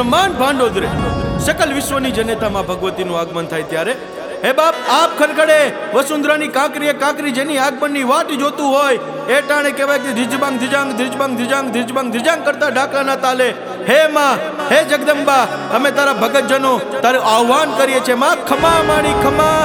બ્રહ્માંડ ભાંડોદરે સકલ વિશ્વની જનેતામાં ભગવતીનું આગમન થાય ત્યારે હે બાપ આપ ખડખડે વસુંધરાની કાંકરીએ કાંકરી જેની આગમનની વાટ જોતું હોય એ ટાણે કહેવાય કે ધીજબાંગ ધીજાંગ ધીજબાંગ ધીજાંગ ધીજબાંગ ધીજાંગ કરતા ઢાકરાના તાલે હે માં હે જગદંબા અમે તારા ભગતજનો તારું આહ્વાન કરીએ છીએ માં ખમા માણી ખમા